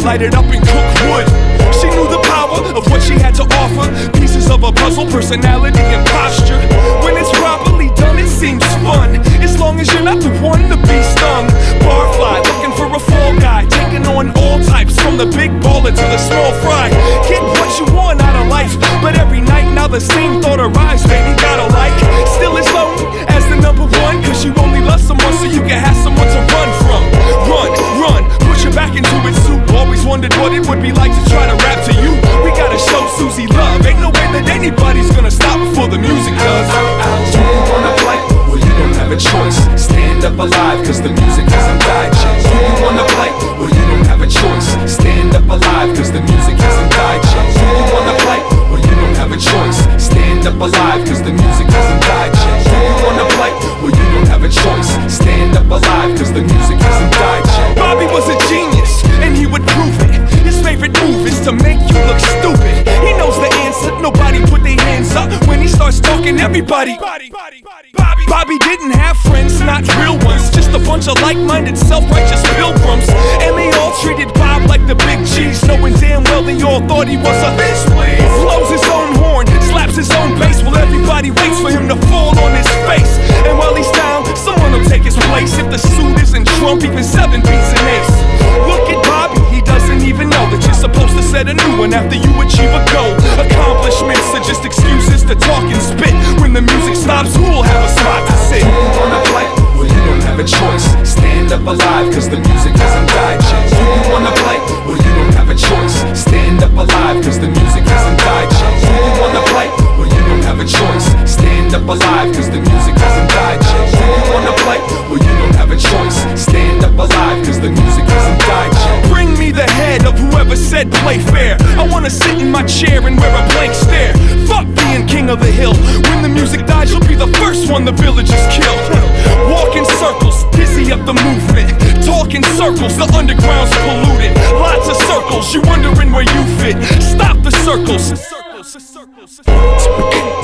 light it up and cook wood. She knew the power of what she had to offer, pieces of a puzzle, personality and posture. When it's properly done, it seems fun, as long as you're not the one to be stung. Barfly, looking for a fall guy, taking on all types, from the big baller to the small fry. Get what you want out of life, but every night now the same thought arrives, baby, gotta like. Still as lonely as the number one, cause you only love someone so you can have someone to run from. Run, put your back into it, Sue. Always wondered what it would be like to try to rap to you. We gotta show Susie love, ain't no way that anybody's gonna stop before the music does. Do you wanna play? Well, you don't have a choice. Stand up alive, cause the music hasn't died yet. Do you wanna play? Well, you don't have a choice. Stand up alive, cause the music hasn't died yet. Do you wanna play? Well, you don't have a choice. Stand up alive, cause the music hasn't died yet. Do you wanna play? Well, you don't have a choice. Stand up alive, cause the music hasn't died yet. Bobby was a genius, and he would prove it. His favorite move is to make you look stupid. He knows the answer, nobody put their hands up. When he starts talking, everybody. Bobby didn't have friends, not real ones, just a bunch of like-minded, self-righteous pilgrims. And they all treated Bob like the big cheese, knowing damn well they all thought he was a bitch, please. Blows his own horn, slaps his own bass, while everybody waits for him to fall on his face. And while he's down, someone will take his place. If the suit isn't Trump, even 7 beats an ace. Look at Bobby, he doesn't even know that you're supposed to set a new one after you achieve a goal. Accomplishments are just excuses to talk and spit. When the music stops, who'll have a spot to sit? Do you wanna play? Well, you don't have a choice. Stand up alive, cause the music hasn't died yet. Do you wanna play? Well, you don't have a choice. Stand up alive, cause the music hasn't died yet. Do you wanna play? Well, you don't have a choice. Stand up alive, cause the music hasn't died yet. Do you wanna play? Well, you don't have a choice. Stand up alive, cause the music hasn't died yet. Bring me the head of whoever said play fair. I wanna sit in my chair and wear a blank stare. Fuck being king of the hill. When the music dies, you'll be the first one the villagers kill. Walk in circles, dizzy up the movement. Talk in circles, the underground's polluted. Lots of circles, you wondering where you fit. Stop the circles.